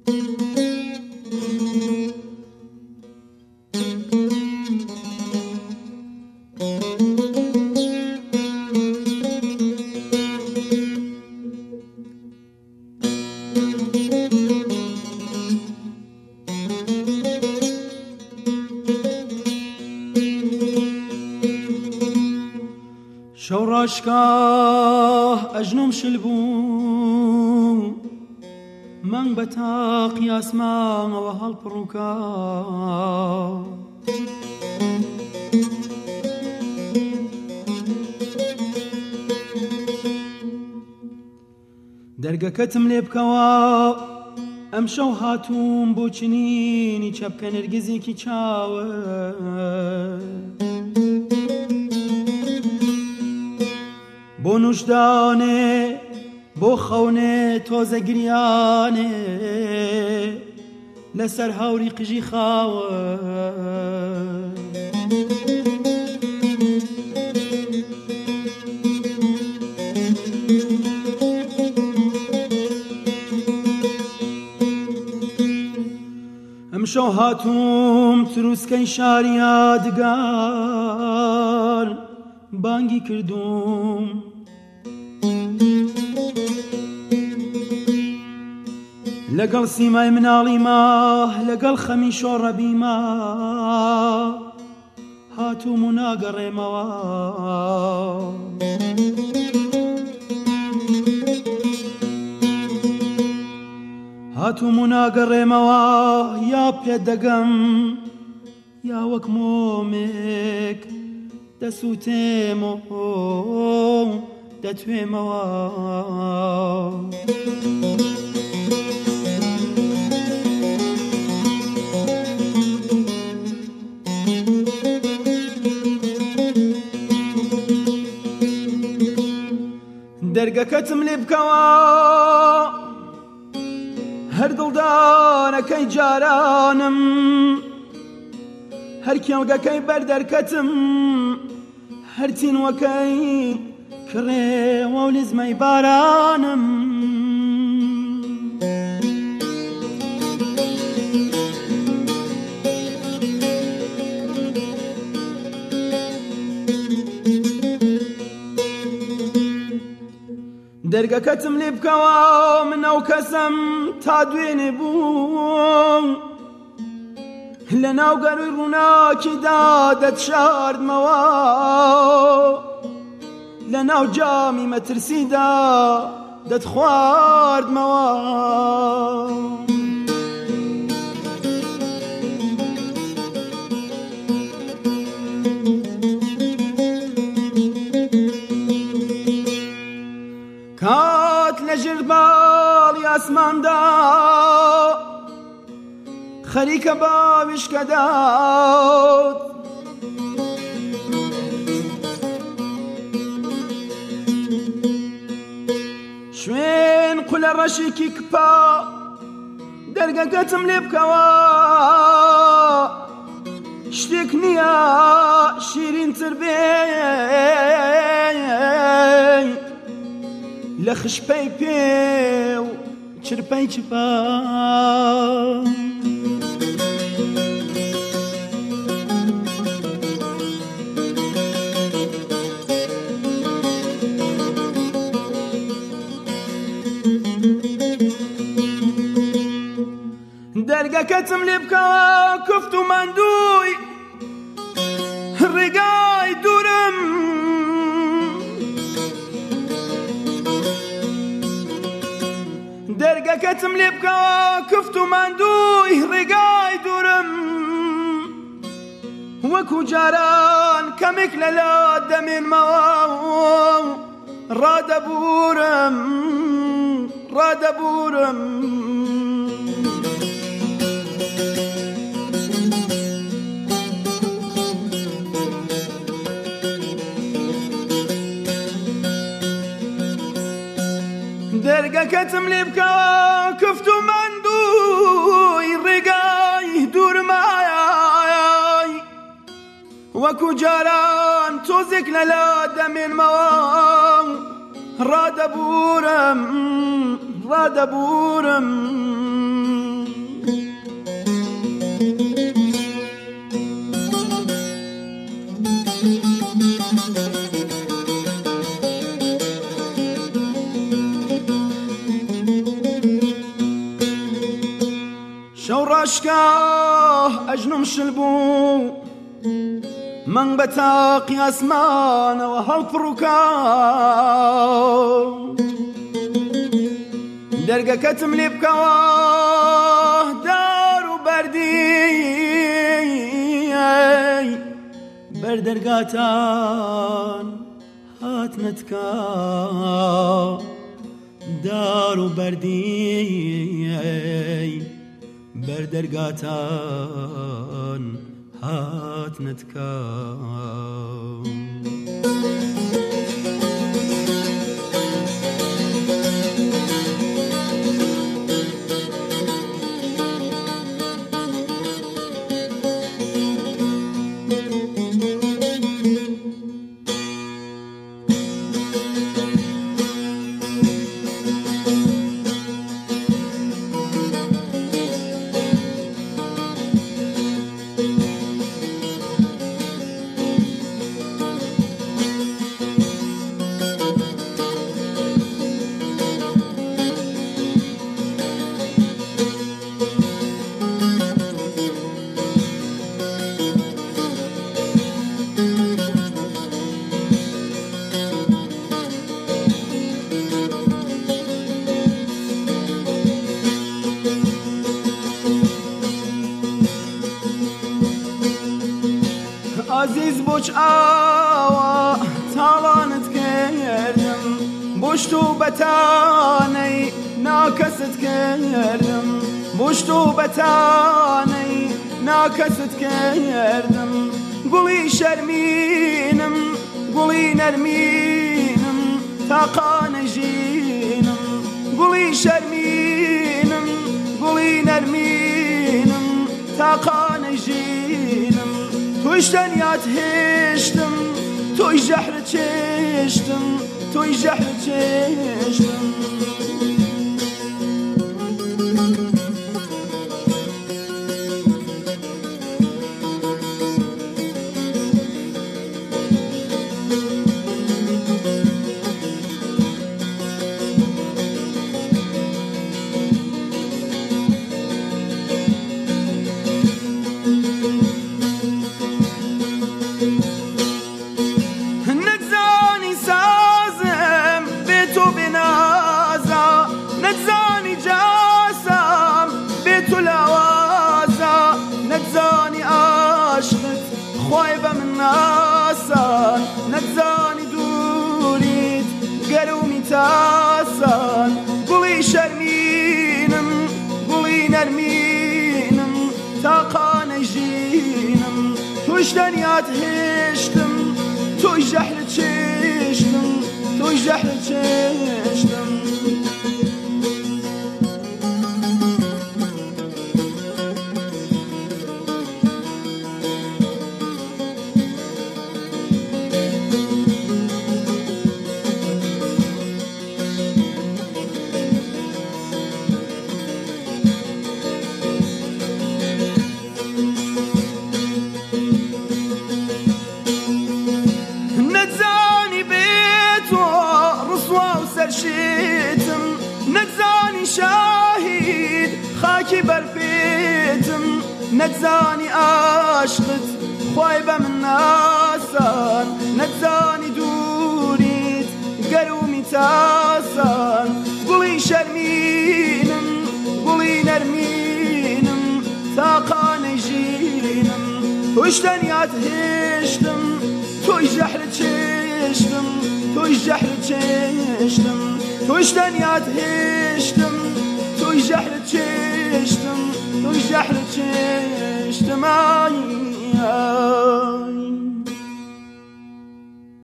شوراشگاه اجنم شلبو من بتاقي اسماء وهالبروكا درگەکەتم لێ بکەوە ئەم شەو هاتووم بۆ چنینی چەپکە نەرگیزێکی چاوە بۆ نوشدانێ بۆ خەونێ تۆزە گریانێ لەسەر هاوری قژی خاوە ئەمشەو هاتووم تروسکەی شاری یادگار بانگی کردوم لەگەڵ سیمای مناڵی ماه لەگەڵ خەمی شۆڕەبی ماه هاتووم و ناگەڕێمەوە هاتووم و ناگەڕێمەوە یا پێدەگەم یا وەک مۆمێک دەسووتێمەوە دەتوێمەوە دەرگەکەتم لێ بکەوە هەر دڵدانەکەی جارانم هەر کێڵگەکەی بەردەرکەتم هەر تینوەکەی کڕێوە و لیزمەی بارانم دەرگەکەتم لێ بکەوە من ئەو کەسم تا دوێنێ بوو لە ناو گەروی ڕووناکیدا دەتشاردمەوە لە ناو جامی مەترسیدا دەتخواردمەوە کات لە ژێرباڵی ئاسماندا خەریکە باویشکە داوت شوێن قولە ڕەشێکی کپا دەرگەکەتم لێ بکەوە شتێک نییە شیرینتر بێ لە خشپەی پێ و چرپەی چپا دەرگەکەتم لێ بکەوە کوفت و ماندووی ڕێگای دوورم دەرگەکەتم لێ بکەوە کوفت و ماندووی ڕێگای دوورم وەکو جاران کەمێک لەلات دەمێنمەوە ڕادەبورم ڕادەبورم دەرگەکەتم لێ بکەوە کفت و ماندووی ڕێگای دوورمایای وەکو جاران تۆزێک لەلات دەمێنمەوە ڕادەبورم ڕادەبورم شەو ڕاشکاه ئەژنم شل بوو مەنگ بە تاقی ئاسمانەوە هەڵپڕووکە دەرگەکەتم لێ بکەوە دار و بەردی بەردەرگاتان هاتنەتکە دار و بەردی بەردەرگاتان هاتنەتکە عزیز بۆچ ئاوا تاڵانت کردم بۆشت و بەتانەی ناکەست کردم بۆشت و بەتانەی ناکەست کردم گوڵی شەرمینم گوڵی نەرمینم تاقانەژینم گوڵی شەرمینم گوڵی نەرمینم تاقانەژینم توی دنیات هشتم توی جهر چشتم توی جهر چشتم خوايبة من ناسان نتزاني دوريت قرومي تاسان قولي شرمينم قولي نرمينم تاقان جينم توش دنيات هشتم توش جحل تششتم توش جحل تششتم سرشيتم نتزاني شاهد خاكي برفيتم نتزاني عاشقت خوايبة من ناسان نتزاني دوريت قرومي تاسان قولي شرمينم قولي نرمينم تاقاني جينم توش دنيات هشتم توش جحر تششتم توش جحر تششتم توش دنيات هشتم